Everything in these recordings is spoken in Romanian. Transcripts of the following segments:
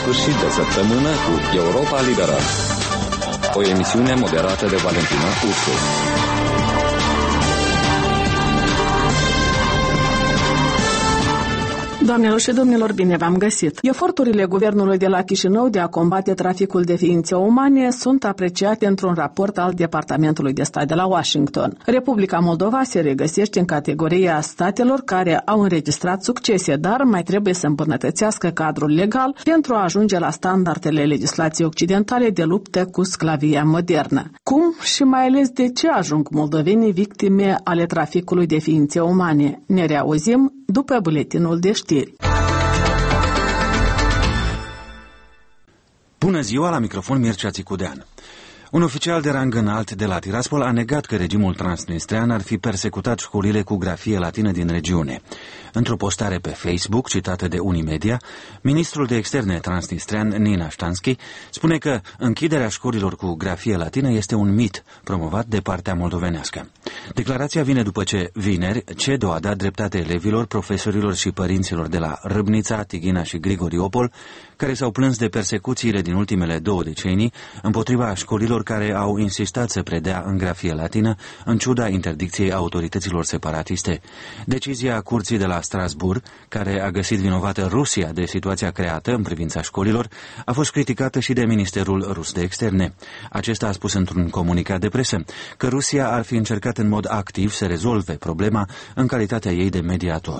sfârșit de săptămână cu Europa Liberă, o emisiune moderată de Valentina Ursu. Doamnelor și domnilor, bine v-am găsit! Eforturile guvernului de la Chișinău de a combate traficul de ființe umane sunt apreciate într-un raport al Departamentului de Stat de la Washington. Republica Moldova se regăsește în categoria statelor care au înregistrat succese, dar mai trebuie să îmbunătățească cadrul legal pentru a ajunge la standardele legislației occidentale de luptă cu sclavia modernă. Cum și mai ales de ce ajung moldovenii victime ale traficului de ființe umane? Ne reauzim după buletinul de știri. Bună ziua, la microfon Mircea Țicudean. Un oficial de rang înalt de la Tiraspol a negat că regimul transnistrean ar fi persecutat școlile cu grafie latină din regiune. Într-o postare pe Facebook, citată de Unimedia, ministrul de externe transnistrean Nina Ștanski spune că închiderea școlilor cu grafie latină este un mit promovat de partea moldovenească. Declarația vine după ce, vineri, CEDO a dat dreptate elevilor, profesorilor și părinților de la Râbnița, Tighina și Grigoriopol, care s-au plâns de persecuțiile din ultimele 2 decenii împotriva școlilor care au insistat să predea în grafie latină, în ciuda interdicției autorităților separatiste. Decizia Curții de la Strasbourg, care a găsit vinovată Rusia de situația creată în privința școlilor, a fost criticată și de Ministerul Rus de Externe. Acesta a spus într-un comunicat de presă că Rusia ar fi încercat în mod activ să rezolve problema în calitatea ei de mediator.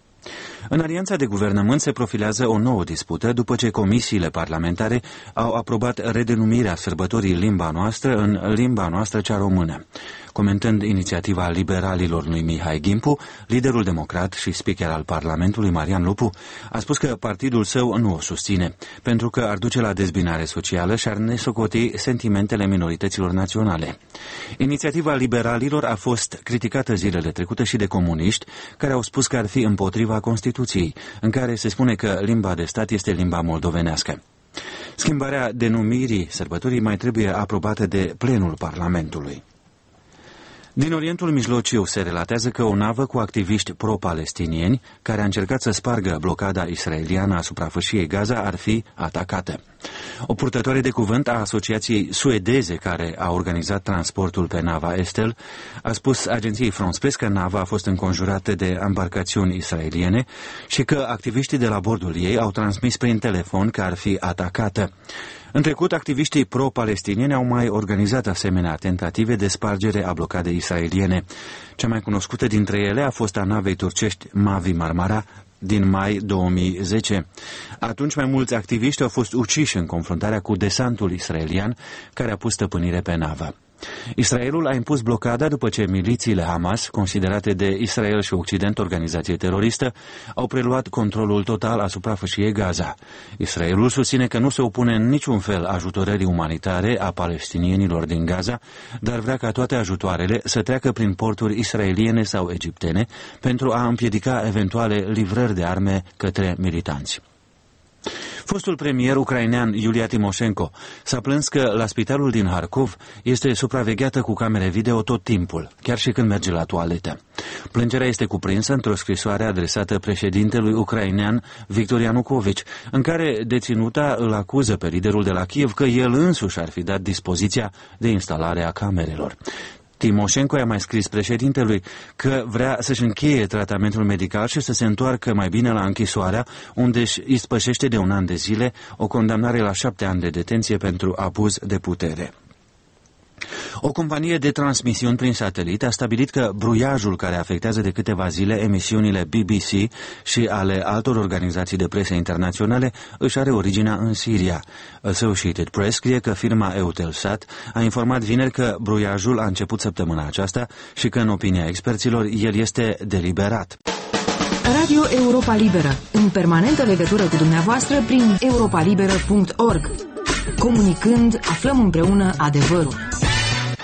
În alianța de guvernământ se profilează o nouă dispută după ce comisiile parlamentare au aprobat redenumirea sărbătorii limba noastră în limba noastră cea română. Comentând inițiativa liberalilor lui Mihai Gimpu, liderul democrat și speaker al Parlamentului Marian Lupu a spus că partidul său nu o susține, pentru că ar duce la dezbinare socială și ar nesocoti sentimentele minorităților naționale. Inițiativa liberalilor a fost criticată zilele trecute și de comuniști, care au spus că ar fi împotriva Constituției, în care se spune că limba de stat este limba moldovenească. Schimbarea denumirii sărbătorii mai trebuie aprobată de plenul Parlamentului. Din Orientul Mijlociu se relatează că o navă cu activiști pro-palestinieni, care a încercat să spargă blocada israeliană asupra fâșiei Gaza, ar fi atacată. O purtătoare de cuvânt a asociației suedeze care a organizat transportul pe nava Estel a spus agenției France Press că nava a fost înconjurată de embarcațiuni israeliene și că activiștii de la bordul ei au transmis prin telefon că ar fi atacată. În trecut, activiștii pro-palestinieni au mai organizat asemenea tentative de spargere a blocadei israeliene. Cea mai cunoscută dintre ele a fost a navei turcești Mavi Marmara din mai 2010. Atunci mai mulți activiști au fost uciși în confruntarea cu desantul israelian care a pus stăpânire pe navă. Israelul a impus blocada după ce milițiile Hamas, considerate de Israel și Occident organizație teroristă, au preluat controlul total asupra fâșiei Gaza. Israelul susține că nu se opune în niciun fel ajutorării umanitare a palestinienilor din Gaza, dar vrea ca toate ajutoarele să treacă prin porturi israeliene sau egiptene pentru a împiedica eventuale livrări de arme către militanți. Fostul premier ucrainean Iulia Timoșenko s-a plâns că la spitalul din Harkov este supravegheată cu camere video tot timpul, chiar și când merge la toaletă. Plângerea este cuprinsă într-o scrisoare adresată președintelui ucrainean Victor Ianukovici, în care deținuta îl acuză pe liderul de la Kiev că el însuși ar fi dat dispoziția de instalare a camerelor. Timoșenko i-a mai scris președintelui că vrea să-și încheie tratamentul medical și să se întoarcă mai bine la închisoarea, unde își ispășește de 1 an de zile o condamnare la 7 ani de detenție pentru abuz de putere. O companie de transmisiuni prin satelit a stabilit că bruiajul care afectează de câteva zile emisiunile BBC și ale altor organizații de presă internaționale își are originea în Siria. Associated Press scrie că firma Eutelsat a informat vineri că bruiajul a început săptămâna aceasta și că, în opinia experților, el este deliberat. Radio Europa Liberă, în permanentă legătură cu dumneavoastră prin europalibera.org. Comunicând, aflăm împreună adevărul.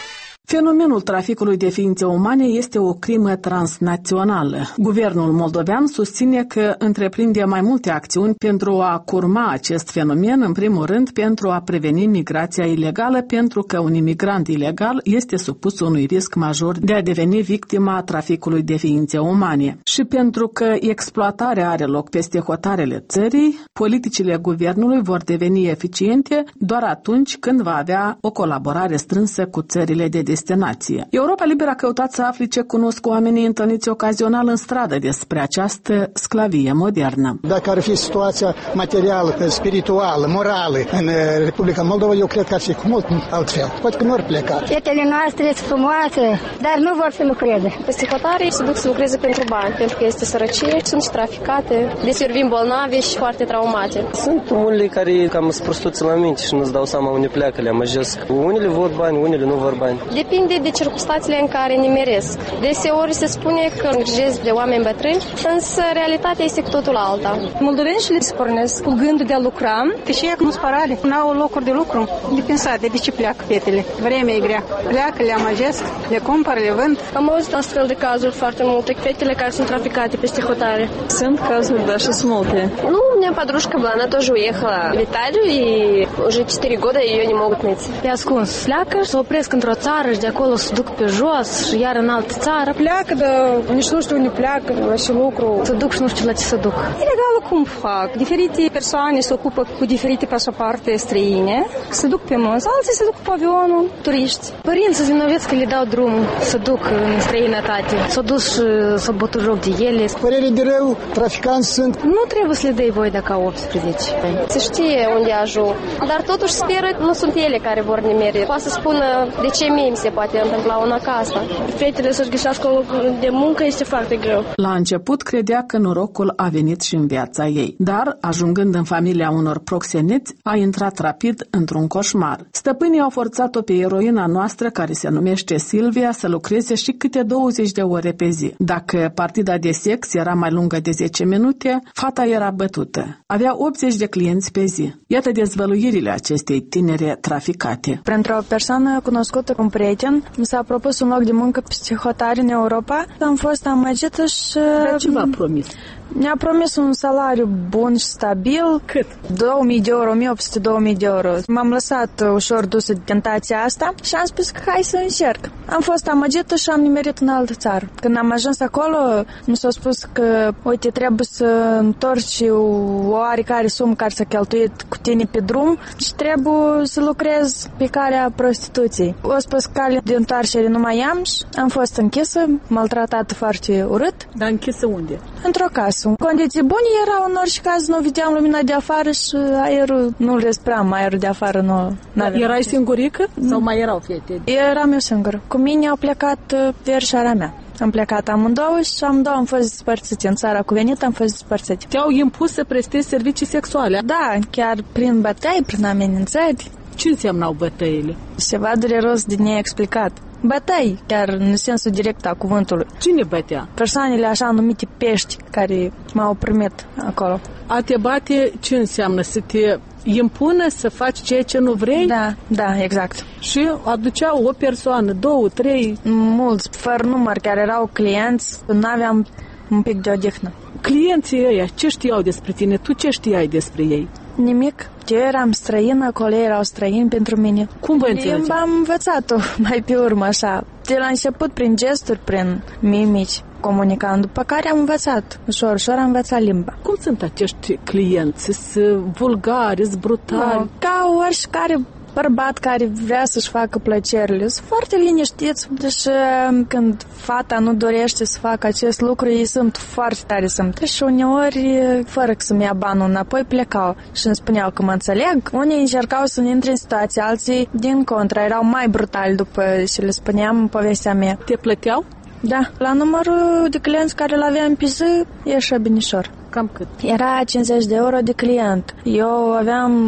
Fenomenul traficului de ființe umane este o crimă transnațională. Guvernul moldovean susține că întreprinde mai multe acțiuni pentru a curma acest fenomen, în primul rând pentru a preveni migrația ilegală, pentru că un imigrant ilegal este supus unui risc major de a deveni victima traficului de ființe umane. Și pentru că exploatarea are loc peste hotarele țării, politicile guvernului vor deveni eficiente doar atunci când va avea o colaborare strânsă cu țările de destinație. Europa Liberă a căutat să afle ce cunosc oamenii întâlniți ocazional în stradă despre această sclavie modernă. Dacă ar fi situația materială, spirituală, morală în Republica Moldova, eu cred că ar fi cu mult altfel. Poate că nu ar pleca. Fetele noastre sunt frumoase, dar nu vor să lucreze. Prostitutarii se duc să lucreze pentru bani, pentru că este sărăcie, sunt și traficate, deseori vin bolnavi și foarte traumate. Sunt unele care cam sunt prostuți la minte și nu-ți dau seama unde pleacă, le amăjesc. Unele vor bani, unele nu vor bani. Depinde de circunstanțele în care nimeresc. Deseori se spune că îngrijesc de oameni bătrâni, însă realitatea este cu totul alta. Moldovenii se pornesc cu gândul de a lucra, deși ei nu sparale, nu au locuri de lucru. De pensat, de ce pleacă fetele? Vremea e grea. Pleacă, le amăjesc, le cumpăr, le vând. Am auzit astfel de cazuri foarte multe, fetele care sunt traficate peste hotare. Sunt cazuri, да, și sunt multe. Ну, у меня подружка была, она тоже уехала в Италию, и уже 4 года ее не могут найти. Pe ascuns, pleacă, se opresc într-o țară și de acolo se duc pe jos și iar în altă țară. Pleacă, dar nici nu știu unde pleacă, la ce lucru. Se duc și nu știu la ce se duc. Ilegal cum fac? Diferite persoane se ocupă cu diferite pașaparte străine, se duc pe mânz, alții se duc cu avionul, turiști. Părinții zinovieți că le dau drumul să duc în străinătate. S-au dus și s-au bătut joc de ele. Părere de rău, traficanți sunt. Nu trebuie să le dai voie dacă au 18 ani. Se știe unde ajung, dar totuși speră că nu sunt ele care vor nimeri. Poate să spună de ce mie mi se poate întâmpla una ca asta. Fetele să-și găsească un loc de muncă este foarte greu. La început credea că norocul a venit și în viața ei, dar, ajungând în familia unor proxeneți, a intrat rapid într-un coșmar. Stăpânii au forțat-o pe eroina noastră, care se numește Silvia, să lucreze și câte 20 de ore pe zi. Dacă partida de sex era mai lungă de 10 minute, fata era bătută. Avea 80 de clienți pe zi. Iată dezvăluirile acestei tinere traficate. Pentru o persoană cunoscută cu un prieten, mi s-a propus un loc de muncă psihotari în Europa. Am fost amăgită și... Dar ce v-a promis? Mi-a promis un salariu bun și stabil. Cât? 2000 de euro, 1800-2000 de euro. M-am lăsat ușor dusă de tentația asta și am spus că hai să încerc. Am fost amăgită și am nimerit în altă țară. Când am ajuns acolo, mi s-a spus că, uite, trebuie să întorci o oarecare sumă care s-a cheltuit cu tine pe drum și trebuie să lucrez pe calea prostituției. O spus că calea de întoarcere nu mai am și am fost închisă, maltratată foarte urât. Dar închisă unde? Într-o casă. Condiții bune erau, în orice caz nu vedeam lumina de afară și aerul nu-l respiram, aerul de afară nu aveam. Erai singurică sau mai erau fete? Eram eu singură. Cu mine au plecat verișoara mea. Am plecat amândouă și amândouă am fost despărțite. În țara cu venit am fost despărțite. Te-au impus să prestezi servicii sexuale? Da, chiar prin bătăi, prin amenințări. Ce înseamnă bătăile? Ceva dureros de neexplicat. Bătăi, chiar în sensul direct a cuvântului. Cine bătea? Persoanele așa numite pești care m-au primit acolo. A te bate ce înseamnă? Să te impună să faci ceea ce nu vrei? Da, exact. Și aduceau o persoană, 2, 3? Mulți, fără număr, care erau clienți, n-aveam un pic de odihnă. Clienții ăia, ce știau despre tine? Tu ce știai despre ei? Nimic. Eu eram străină, colegii erau străini pentru mine. Cum vă înțelege? Limba am învățat-o mai pe urmă, așa. De la început prin gesturi, prin mimici, comunicând, după care am învățat. Ușor am învățat limba. Cum sunt acești clienți? Sunt vulgari, sunt brutali? No, ca oricare bărbat care vrea să-și facă plăcerile. Sunt foarte liniștiți, deși când fata nu dorește să facă acest lucru, ei sunt foarte tare sămte și uneori, fără să-mi ia banul înapoi, plecau și îmi spuneau că mă înțeleg. Unii încercau să ne intre în situație, alții, din contra, erau mai brutali după și le spuneam povestea mea. Te plăteau? Da, la numărul de clienți care l-aveam pe zi, ieșea binișor. Cam cât? Era 50 de euro de client. Eu aveam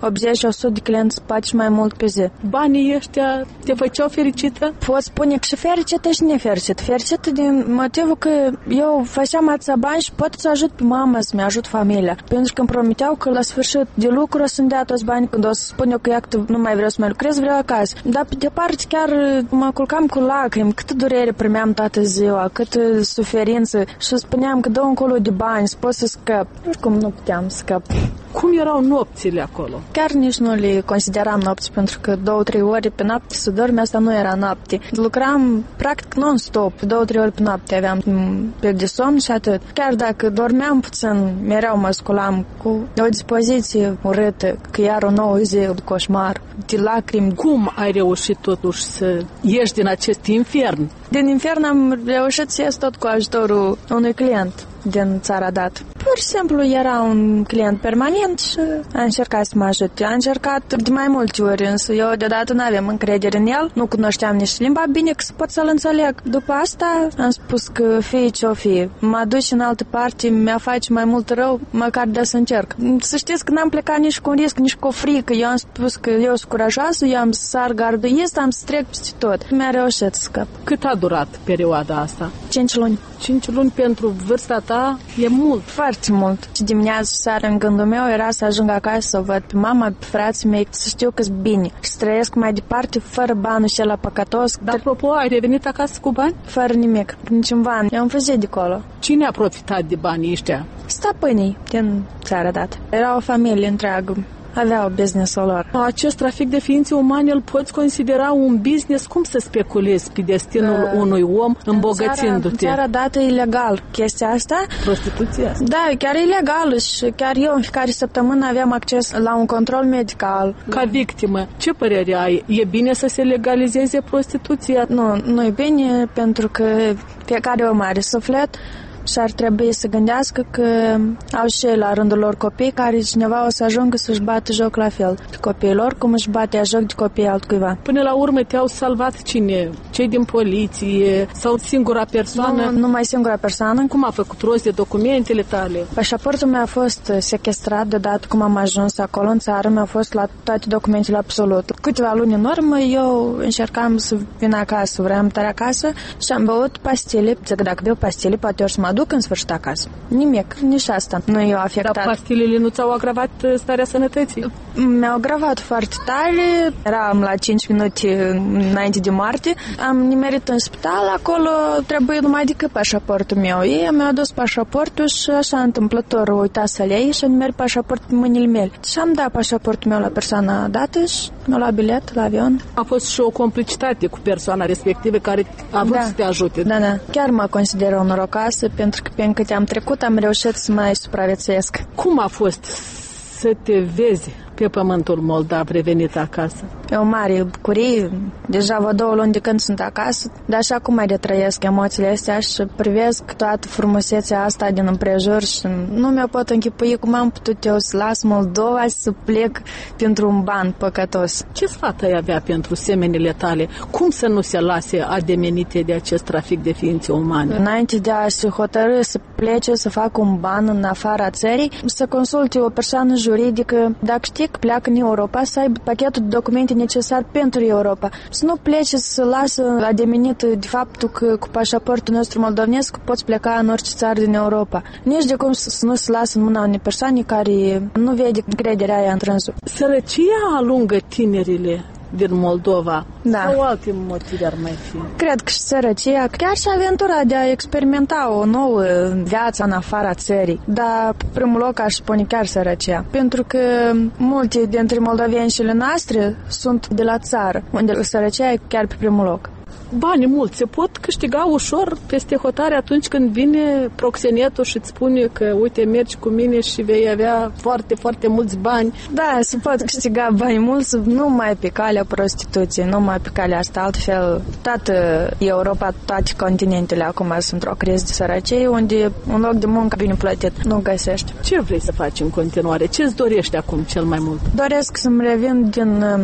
80-100 de clienți, poate și mai mult pe zi. Banii ăștia te făceau fericită? Pot spune că și fericită și nefericită. Fericită din motivul că eu făceam atâția bani și pot să ajut pe mama, să-mi ajut familia. Pentru că îmi promiteau că la sfârșit de lucru o să-mi dea toți banii, când o să spun eu că iată, nu mai vreau să mai lucrez, vreau acasă. Dar pe departe chiar mă culcam cu lacrimi, câtă durere primeam toată ziua, câtă suferință și spuneam că dă încolo de bani, să pot să scap. Cum nu puteam să scap. Cum erau nopțile acolo? Chiar nici nu le consideram nopți, pentru că 2-3 ore pe noapte să dormi, asta nu era noapte. Lucram practic non-stop, 2-3 ori pe noapte aveam pe de somn și atât. Chiar dacă dormeam puțin, mereu mă sculam cu o dispoziție urâtă, că iar o nouă zi de coșmar, de lacrimi. Cum ai reușit totuși să ieși din acest infern? Din infern am reușit să ies tot cu ajutorul unui client din țara dat. Pur și simplu era un client permanent și a încercat să mă ajute. A încercat de mai multe ori, însă eu deodată nu aveam încredere în el, nu cunoșteam nici limba bine că să pot să-l înțeleg. După asta am spus că fie ce-o fie, mă duci în altă parte, mi-a face mai mult rău, măcar de să încerc. Să știți că n-am plecat nici cu un risc, nici cu o frică. Eu am spus că eu sunt curajoasă, eu am să sar garduist, am să trec peste tot. Mi-a reușit să scap. Cât a durat perioada asta? 5 luni. 5 luni pentru vârsta ta e mult. Foarte mult. Și dimineața și seara în gândul meu era să ajung acasă, să o văd pe mama, pe frații mei, să știu că-s bine. Și să trăiesc mai departe fără banul și la păcătos. Dar, apropo, ai revenit acasă cu bani? Fără nimic, niciun ban. Eu am fugit de acolo. Cine a profitat de banii ăștia? Stăpânii din țara dată. Era o familie întreagă. Aveau business-ul lor. Acest trafic de ființe umane îl poți considera un business? Cum să speculezi pe destinul unui om îmbogățindu-te? În țara dată e ilegal chestia asta. Prostituția asta? Da, chiar e ilegal și chiar eu în fiecare săptămână aveam acces la un control medical. Ca victimă, ce părere ai? E bine să se legalizeze prostituția? Nu e bine, pentru că fiecare om are suflet și ar trebui să gândească că au și la rândul lor copii care cineva o să ajungă să-și bată joc la fel de copiilor, cum își bate joc de copiii altcuiva. Până la urmă te-au salvat cine? Cei din poliție sau singura persoană? Nu, numai singura persoană. Cum a făcut rost de documentele tale? Pașaportul meu a fost sequestrat deodată cum am ajuns acolo în țară, mi-au fost la toate documentele absolut. Câteva luni în urmă eu încercam să vin acasă, vreau tare acasă și am băut pastile. Zic, dacă beau pastile, poate ori să mă duc în sfârșit acasă. Nimic, nici asta nu i-a afectat. Dar pastilele nu ți-au agravat starea sănătății? Mi-au agravat foarte tare. Eram la 5 minute înainte de moarte. Am nimerit în spital, acolo trebuie numai decât pașaportul meu. Ei mi-au adus pașaportul și așa întâmplător uita să-l iei și a nimerit pașaportul pe mâinile mele. Și am dat pașaportul meu la persoana dată și mi-a luat bilet la avion. A fost și o complicitate cu persoana respectivă care a vrut să te ajute. Da. Chiar mă consider o norocoasă pentru că pe câte am trecut am reușit să mai supraviețuiesc. Cum a fost să te vezi pe pământul Moldav revenit acasă? E o mare bucurie. Deja vă 2 luni de când sunt acasă, dar așa cum mai retrăiesc emoțiile astea și privesc toată frumusețea asta din împrejur și nu mi-o pot închipui cum am putut eu să las Moldova să plec pentru un ban păcătos. Ce sfat ai avea pentru semenile tale? Cum să nu se lase ademenite de acest trafic de ființe umane? Înainte de a se hotărâ să plece, să facă un ban în afara țării, să consulte o persoană juridică, dacă știi că pleacă în Europa, să aibă pachetul de documente necesar pentru Europa. Să nu plece să lasă ademenit de faptul că cu pașaportul nostru moldovnesc poți pleca în orice țară din Europa. Nici de cum să nu se lasă în mâna unei persoane care nu vede încrederea aia în trânsul. Sărăcia alungă tinerile din Moldova? Da. Sau alte motive ar mai fi? Cred că și sărăcia, chiar și aventura de a experimenta o nouă viață în afara țării. Dar pe primul loc aș spune chiar sărăcia. Pentru că multe dintre moldovenșile noastre sunt de la țară, unde sărăcia e chiar pe primul loc. Banii mulți se pot câștiga ușor peste hotare atunci când vine proxenetul și îți spune că uite, mergi cu mine și vei avea foarte, foarte mulți bani. Da, se pot câștiga bani mulți numai pe calea prostituției, numai pe calea asta. Altfel, toată Europa, toate continentele acum sunt într-o criză de sărăcie, unde un loc de muncă bine plătit nu găsești. Ce vrei să faci în continuare? Ce îți dorești acum cel mai mult? Doresc să-mi revin din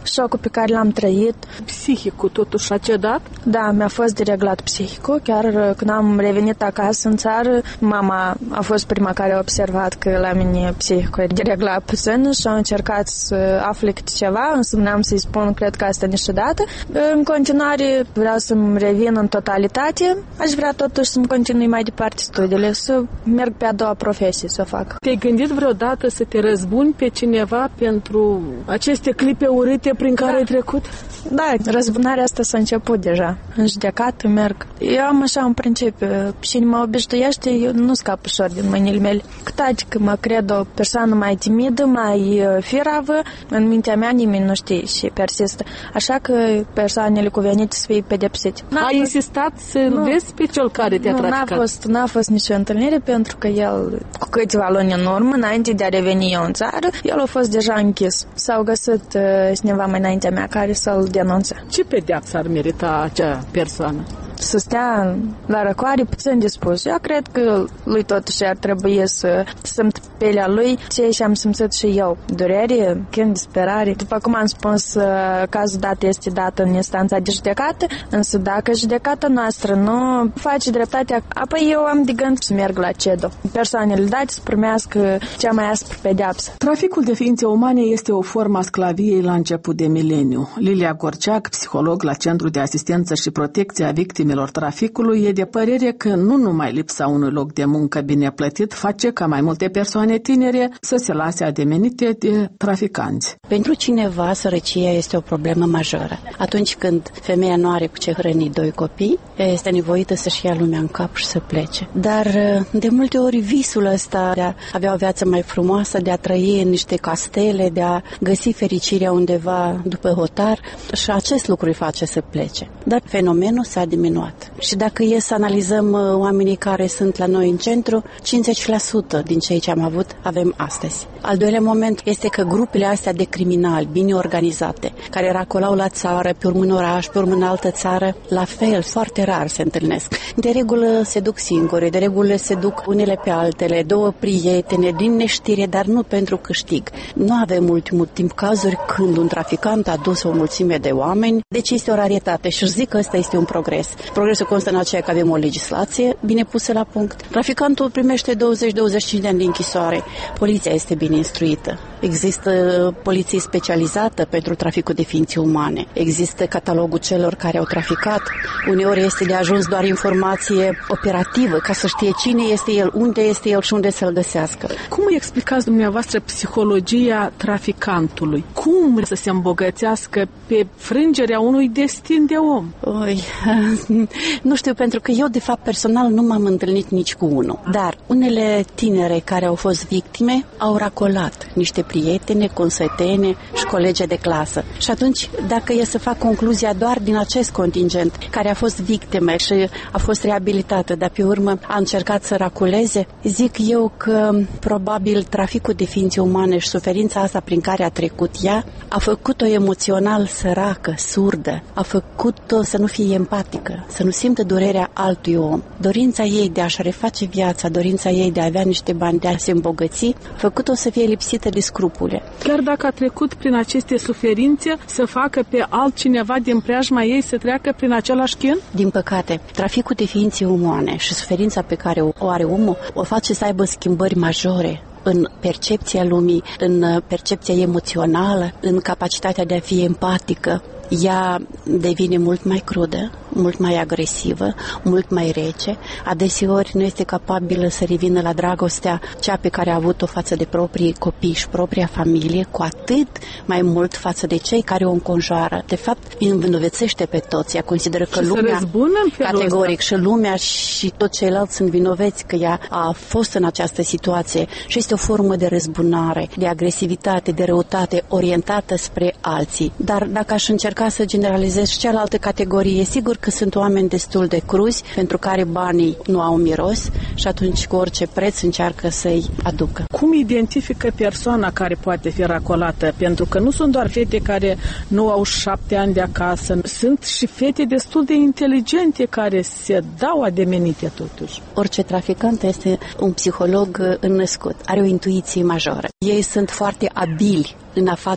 șocul pe care l-am trăit. Psihicul totuși a cedat? Da, mi-a fost dereglat psihicul. Chiar când am revenit acasă în țară, mama a fost prima care a observat că la mine psihicul e dereglat puțin și a încercat să afle câte ceva, însă n-am să-i spun, cred că asta niciodată. În continuare vreau să-mi revin în totalitate. Aș vrea totuși să-mi continui mai departe studiile, să merg pe a doua profesie să o fac. Te-ai gândit vreodată să te răzbuni pe cineva pentru aceste clipe urâte prin care ai trecut? Da, răzbunarea asta s-a început deja. În judecată merg. Eu am așa un principiu. Cine mă obișnuiește, eu nu scap ușor din mâinile mele. Cu toate că mă cred o persoană mai timidă, mai firavă, în mintea mea nimeni nu știe și persistă. Așa că persoanele cuvenite să fie pedepsite. Ai insistat să vezi pe cel care te-a traficat? N-a fost nicio întâlnire, pentru că el, cu câteva luni în urmă, înainte de a reveni eu în țară, el a fost deja închis. S-au găsit cineva mai înaintea mea care să-l denunțe. Ce pedeapsă ar merita acea persoană? Să stea la răcoare puțin dispus. Eu cred că lui totuși ar trebui să simt pelea lui ce și-am simțit și eu. Durere, chin, disperare. După cum am spus, cazul dat este dat în instanța de judecată, însă dacă judecata noastră nu face dreptatea, apoi eu am de gând să merg la CEDO. Persoanele date să primească cea mai aspră pedeapsă. Traficul de ființe umane este o formă a sclaviei la început de mileniu. Lilia Gorceac, psiholog la Centrul de Asistență și Protecție a Victimelor traficului, e de părere că nu numai lipsa unui loc de muncă bine plătit face ca mai multe persoane tinere să se lase ademenite de traficanți. Pentru cineva, sărăcia este o problemă majoră. Atunci când femeia nu are cu ce hrăni 2 copii, ea este nevoită să-și ia lumea în cap și să plece. Dar de multe ori visul ăsta de a avea o viață mai frumoasă, de a trăi în niște castele, de a găsi fericirea undeva după hotar, și acest lucru îi face să plece. Dar fenomenul s-a diminuat. Și dacă e să analizăm oamenii care sunt la noi în centru, 50% din cei ce am avut avem astăzi. Al doilea moment este că grupele astea de criminali bine organizate, care racolau la țară, pe urmă în oraș, pe urmă în altă țară, la fel, foarte rar se întâlnesc. De regulă se duc singuri, de regulă se duc unele pe altele, 2 prietene, din neștire, dar nu pentru câștig. Nu avem ultimul timp cazuri când un traficant a dus o mulțime de oameni, deci este o raritate și zic că ăsta este un progres. Progresul constă în aceea că avem o legislație bine pusă la punct. Traficantul primește 20-25 de ani de închisoare. Poliția este bine instruită. Există poliție specializată pentru traficul de ființe umane. Există catalogul celor care au traficat. Uneori este de ajuns doar informație operativă, ca să știe cine este el, unde este el și unde să-l găsească. Cum îi explicați dumneavoastră psihologia traficantului? Cum să se îmbogățească pe frângerea unui destin de om? Nu știu, pentru că eu, de fapt, personal nu m-am întâlnit nici cu unul. Dar unele tinere care au fost victime au racolat niște prietene, consătene și colege de clasă. Și atunci, dacă e să fac concluzia doar din acest contingent care a fost victime și a fost reabilitată, dar pe urmă a încercat să racoleze, zic eu că probabil traficul de ființe umane și suferința asta prin care a trecut ea a făcut-o emoțional săracă, surdă, a făcut-o să nu fie empatică, să nu simtă durerea altui om. Dorința ei de a-și reface viața, dorința ei de a avea niște bani, de a se îmbogăți, a făcut-o să fie lipsită de scrupule. Chiar dacă a trecut prin aceste suferințe, să facă pe altcineva din preajma ei să treacă prin același chin? Din păcate, traficul de ființe umane și suferința pe care o are omul o face să aibă schimbări majore în percepția lumii, în percepția emoțională, în capacitatea de a fi empatică. Ea devine mult mai crudă, mult mai agresivă, mult mai rece. Adeseori nu este capabilă să revină la dragostea cea pe care a avut-o față de proprii copii și propria familie, cu atât mai mult față de cei care o înconjoară. De fapt, îi învinovățește pe toți. Ea consideră că lumea, categoric, și lumea și toți ceilalți sunt vinoveți că ea a fost în această situație și este o formă de răzbunare, de agresivitate, de răutate orientată spre alții. Dar dacă aș încerca să generalizez și cealaltă categorie, e sigur că sunt oameni destul de cruzi pentru care banii nu au miros și atunci cu orice preț încearcă să-i aducă. Cum identifică persoana care poate fi racolată? Pentru că nu sunt doar fete care nu au 7 ani de acasă, sunt și fete destul de inteligente care se dau ademenite totuși. Orice traficant este un psiholog înnăscut, are o intuiție majoră. Ei sunt foarte abili în a face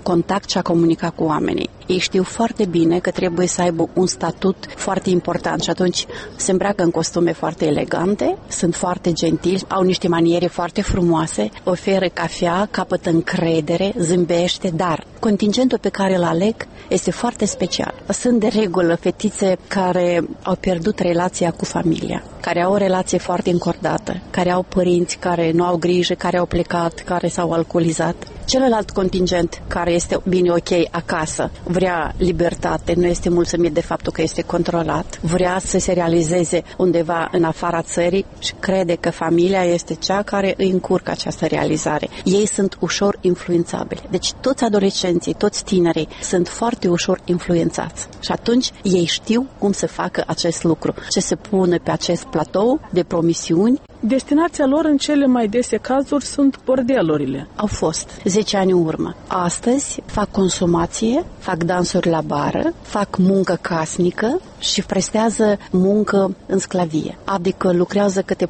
contact și a comunica cu oamenii. Ei știu foarte bine că trebuie să aibă un statut foarte important și atunci se îmbracă în costume foarte elegante, sunt foarte gentili, au niște maniere foarte frumoase, oferă cafea, capătă încredere, zâmbește, dar contingentul pe care îl aleg este foarte special. Sunt de regulă fetițe care au pierdut relația cu familia, care au o relație foarte încordată, care au părinți care nu au grijă, care au plecat, care s-au alcoolizat. Celălalt contingent care este bine ok acasă, vrea libertate, nu este mulțumit de faptul că este controlat, vrea să se realizeze undeva în afara țării și crede că familia este cea care îi încurcă această realizare. Ei sunt ușor influențabili. Deci toți adolescenții, toți tinerii sunt foarte ușor influențați. Și atunci ei știu cum să facă acest lucru, ce se pune pe acest platou de promisiuni. Destinația lor în cele mai dese cazuri sunt bordelurile. Au fost 10 ani în urmă. Astăzi fac consumație, fac dansuri la bară, fac muncă casnică și prestează muncă în sclavie. Adică lucrează câte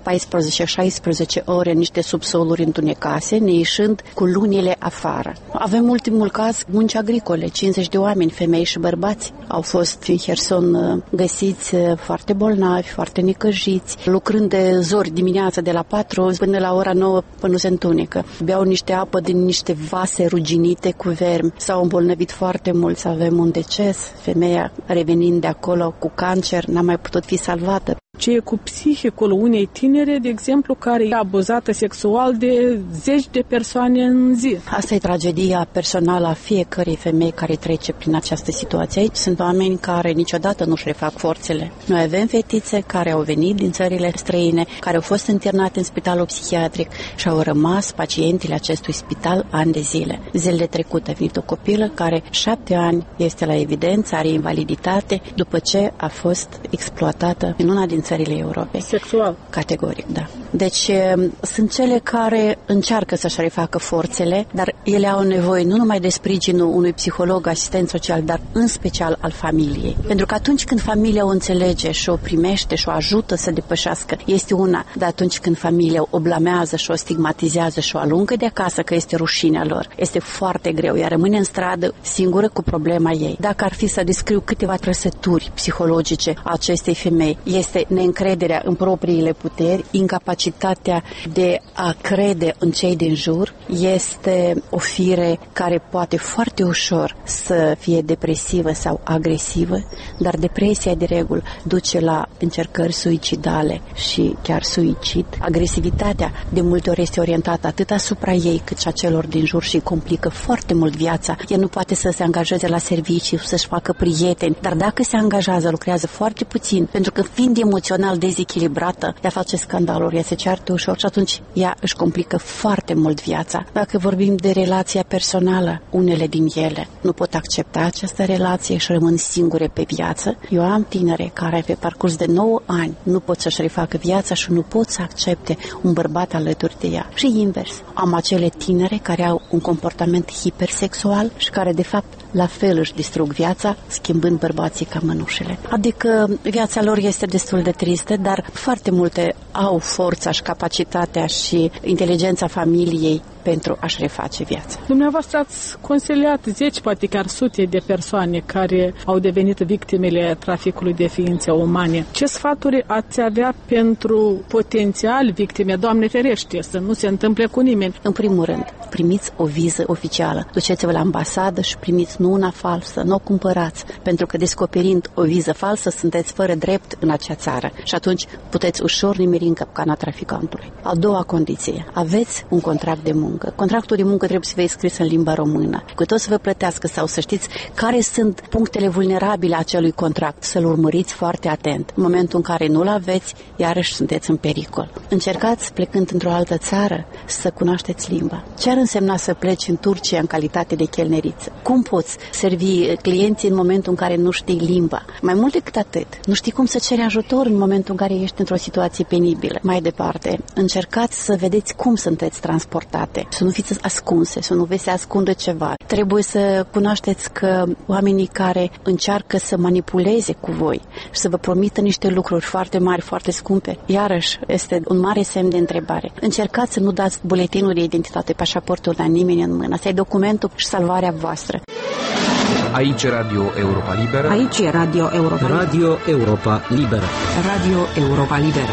14-16 ore în niște subsoluri întunecase, neieșind cu lunile afară. Avem ultimul caz, munci agricole, 50 de oameni, femei și bărbați. Au fost în Herson găsiți foarte bolnavi, foarte necăjiți, lucrând de zori dimineața de la 4 până la ora 9 până se întunecă. Beau niște apă din niște vase ruginite cu vermi. S-au îmbolnăvit foarte mulți, avem un deces, femeia revenind de acolo cu cancer, n-a mai putut fi salvată. Ce e cu psihicul unei tinere, de exemplu, care e abuzată sexual de zeci de persoane în zi? Asta e tragedia personală a fiecărei femei care trece prin această situație. Aici sunt oameni care niciodată nu-și refac forțele. Noi avem fetițe care au venit din țările străine, care au fost internate în spitalul psihiatric și au rămas pacientele acestui spital ani de zile. Zilele trecute a venit o copilă care 7 ani este la evidență, are invaliditate, după ce a fost exploatată în una din țările Europei. Sexual. Categoric, da. Deci sunt cele care încearcă să-și refacă forțele, dar ele au nevoie nu numai de sprijinul unui psiholog, asistent social, dar în special al familiei. Pentru că atunci când familia o înțelege și o primește și o ajută să depășească, este una, dar atunci când familia o blamează și o stigmatizează și o alungă de acasă că este rușinea lor, este foarte greu. Ea rămâne în stradă singură cu problema ei. Dacă ar fi să descriu câteva trăsături psihologice a acestei femei, este neîncrederea în propriile puteri, incapacitatea de a crede în cei din jur, este o fire care poate foarte ușor să fie depresivă sau agresivă, dar depresia de regulă duce la încercări suicidale și chiar suicid. Agresivitatea de multe ori este orientată atât asupra ei cât și a celor din jur și complică foarte mult viața. Ea nu poate să se angajeze la serviciu, să-și facă prieteni, dar dacă se angajează, lucrează foarte puțin, pentru că fiind emoțional dezechilibrată, ea face scandaluri, ea se ceartă ușor și atunci ea își complică foarte mult viața. Dacă vorbim de relația personală, unele din ele nu pot accepta această relație și rămân singure pe viață. Eu am tinere care pe parcurs de 9 ani nu pot să-și refacă viața și nu pot să accepte un bărbat alături de ea. Și invers. Am acele tinere care au un comportament hipersexual și care de fapt la fel își distrug viața schimbând bărbații ca mănușele. Adică viața lor este destul de tristă, dar foarte multe au forța și capacitatea și inteligența familiei pentru a-și reface viața. Dumneavoastră ați consiliat 10, poate chiar sute de persoane care au devenit victimele traficului de ființe umane. Ce sfaturi ați avea pentru potențial victime? Doamne ferește, să nu se întâmple cu nimeni. În primul rând, primiți o viză oficială. Duceți-vă la ambasadă și primiți nu una falsă, nu o cumpărați, pentru că descoperind o viză falsă sunteți fără drept în acea țară și atunci puteți ușor nimeri în capcana traficantului. A doua condiție, aveți un contract de muncă. Contractul de muncă trebuie să fie scris în limba română. Cu tot să vă plătească sau să știți care sunt punctele vulnerabile a acelui contract, să-l urmăriți foarte atent. În momentul în care nu-l aveți, iarăși sunteți în pericol. Încercați, plecând într-o altă țară, să cunoașteți limba. Ce ar însemna să pleci în Turcia în calitate de chelneriță? Cum poți servi clienții în momentul în care nu știi limba? Mai mult decât atât, nu știi cum să ceri ajutor în momentul în care ești într-o situație penibilă. Mai departe, încercați să vedeți cum sunteți transportate. să nu fiți ascunse, să nu vi se ascundă ceva. Trebuie să cunoașteți că oamenii care încearcă să manipuleze cu voi și să vă promită niște lucruri foarte mari, foarte scumpe, iarăși este un mare semn de întrebare. Încercați să nu dați buletinul de identitate, pașaportul la nimeni în mână. Asta e documentul și salvarea voastră. Aici e Radio Europa Liberă. Aici e Radio Europa Liberă. Radio Europa Liberă. Radio Europa Liberă.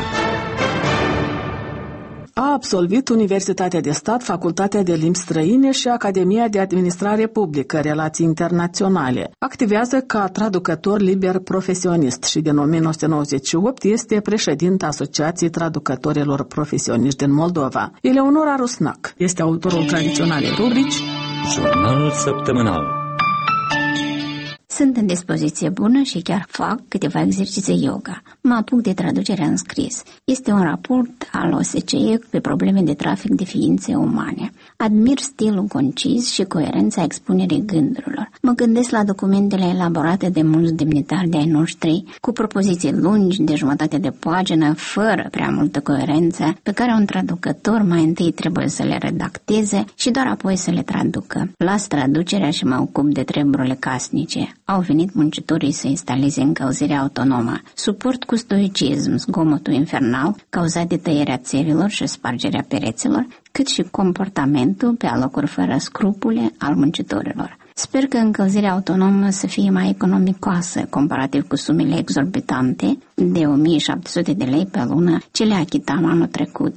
A absolvit Universitatea de Stat, Facultatea de Limbi Străine și Academia de Administrare Publică, Relații Internaționale. Activează ca traducător liber profesionist și din 1998 este președinte Asociației Traducătorilor Profesioniști din Moldova. Eleonora Rusnac este autorul tradiționalei rubrici Jurnalul săptămânal. Sunt în dispoziție bună și chiar fac câteva exerciții yoga. Mă apuc de traducerea în scris. Este un raport al OSCE pe probleme de trafic de ființe umane. Admir stilul concis și coerența expunerii gândurilor. Mă gândesc la documentele elaborate de mulți demnitari de ai noștri, cu propoziții lungi de jumătate de pagină, fără prea multă coerență, pe care un traducător mai întâi trebuie să le redacteze și doar apoi să le traducă. Las traducerea și mă ocup de treburile casnice. Au venit muncitorii să instaleze încălzirea autonomă. Suport cu stoicism zgomotul infernal cauzat de tăierea țevilor și spargerea pereților, cât și comportamentul pe alocuri fără scrupule al muncitorilor. Sper că încălzirea autonomă să fie mai economicoasă comparativ cu sumele exorbitante de 1700 de lei pe lună ce le achitam anul trecut.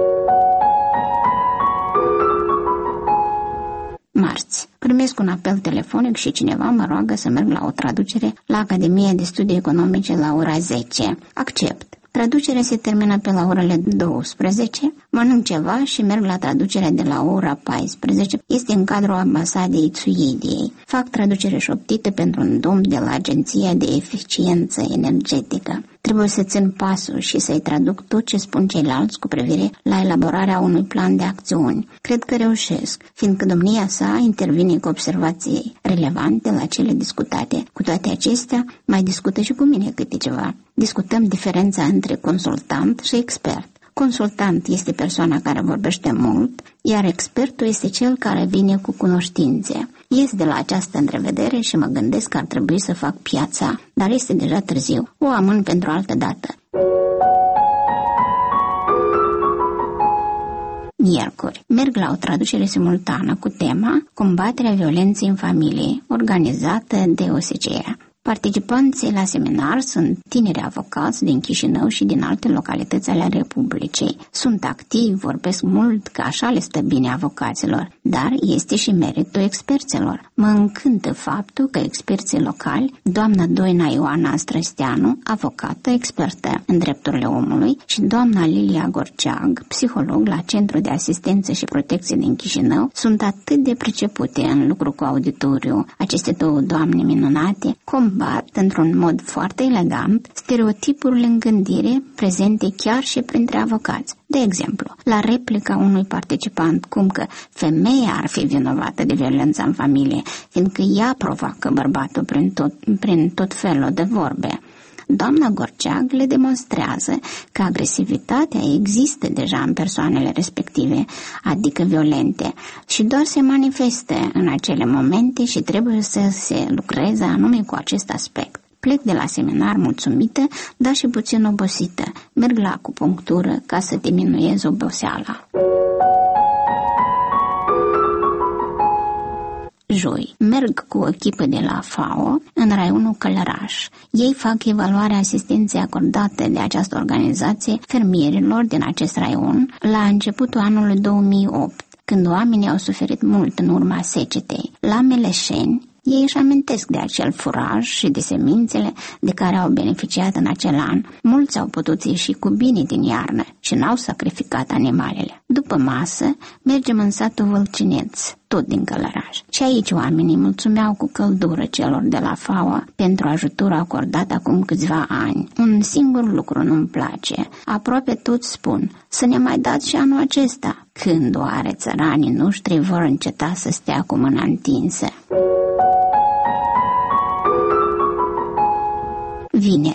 Marți. Primesc un apel telefonic și cineva mă roagă să merg la o traducere la Academia de Studii Economice la ora 10. Accept. Traducerea se termină pe la orele 12, mănânc ceva și merg la traducerea de la ora 14. Este în cadrul ambasadei Suediei. Fac traducere șoptită pentru un domn de la Agenția de Eficiență Energetică. Trebuie să țin pasul și să-i traduc tot ce spun ceilalți cu privire la elaborarea unui plan de acțiuni. Cred că reușesc, fiindcă domnia sa intervine cu observații relevante la cele discutate. Cu toate acestea, mai discută și cu mine câte ceva. Discutăm diferența între consultant și expert. Consultant este persoana care vorbește mult, iar expertul este cel care vine cu cunoștințe. Ies de la această întrevedere și mă gândesc că ar trebui să fac piața, dar este deja târziu. O amân pentru altă dată. Miercuri. Merg la o traducere simultană cu tema Combaterea violenței în familie, organizată de OSCE. Participanții la seminar sunt tineri avocați din Chișinău și din alte localități ale Republicii. Sunt activi, vorbesc mult, că așa le stă bine avocaților, dar este și meritul experților. Mă încântă faptul că experții locali, doamna Doina Ioana Străsteanu, avocată, expertă în drepturile omului, și doamna Lilia Gorceag, psiholog la Centrul de Asistență și Protecție din Chișinău, sunt atât de pricepute în lucru cu auditoriu. Aceste două doamne minunate combat într-un mod foarte elegant stereotipurile în gândire prezente chiar și printre avocați. De exemplu, la replica unui participant cum că femeia ar fi vinovată de violența în familie, fiindcă ea provoacă bărbatul prin tot felul de vorbe, doamna Gorceag le demonstrează că agresivitatea există deja în persoanele respective, adică violente, și doar se manifestă în acele momente și trebuie să se lucreze anume cu acest aspect. Plec de la seminar mulțumită, dar și puțin obosită. Merg la acupunctură ca să diminuez oboseala. Joi, merg cu o echipă de la FAO în raionul Călăraș. Ei fac evaluarea asistenței acordate de această organizație fermierilor din acest raion la începutul anului 2008, când oamenii au suferit mult în urma secetei. La Meleșeni, ei își amintesc de acel furaj și de semințele de care au beneficiat în acel an. Mulți au putut ieși cu bine din iarnă și n-au sacrificat animalele. După masă, mergem în satul Vâlcineț, tot din Călăraș. Și aici oamenii mulțumeau cu căldură celor de la FAO pentru ajutorul acordat acum câțiva ani. Un singur lucru nu-mi place. Aproape toți spun, să ne mai dați și anul acesta. Când oare țăranii noștri vor înceta să stea cu mâna întinsă? Vineri. Lucrez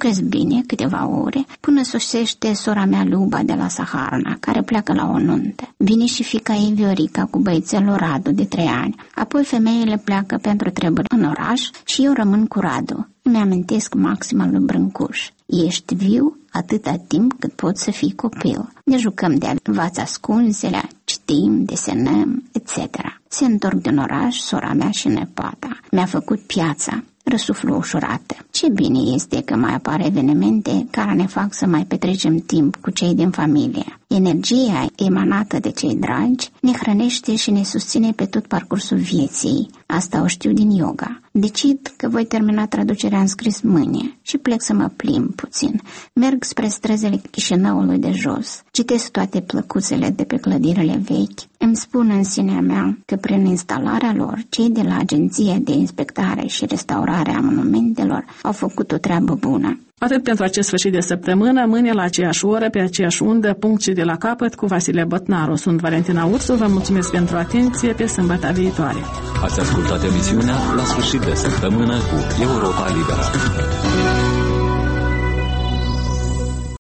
lucrez bine câteva ore până sosește sora mea Luba de la Saharna, care pleacă la o nuntă. Vine și fiica ei Viorica cu băiețelul Radu de 3 ani. Apoi femeile pleacă pentru treburi în oraș și eu rămân cu Radu. Îmi amintesc maxim al lui Brâncuș. Ești viu atâta timp cât poți să fii copil. Ne jucăm de vați ascunselea, citim, desenăm, etc. Se întorc din oraș sora mea și nepoata. Mi-a făcut piața. Răsuflu ușurată. Ce bine este că mai apar evenimente care ne fac să mai petrecem timp cu cei din familie. Energia emanată de cei dragi ne hrănește și ne susține pe tot parcursul vieții. Asta o știu din yoga. Decid că voi termina traducerea în scris mâine și plec să mă plimb puțin. Merg spre străzile Chișinăului de jos. Citesc toate plăcuțele de pe clădirile vechi. Îmi spun în sinea mea că prin instalarea lor, cei de la Agenția de Inspectare și Restaurare a Monumentelor au făcut o treabă bună. Atât pentru acest sfârșit de săptămână, mâine la aceeași oră, pe aceeași undă, punct și de la capăt, cu Vasile Bătnaru. Sunt Valentina Ursu, vă mulțumesc pentru atenție, pe sâmbătă viitoare. Ați ascultat emisiunea La sfârșit de săptămână cu Europa Liberă.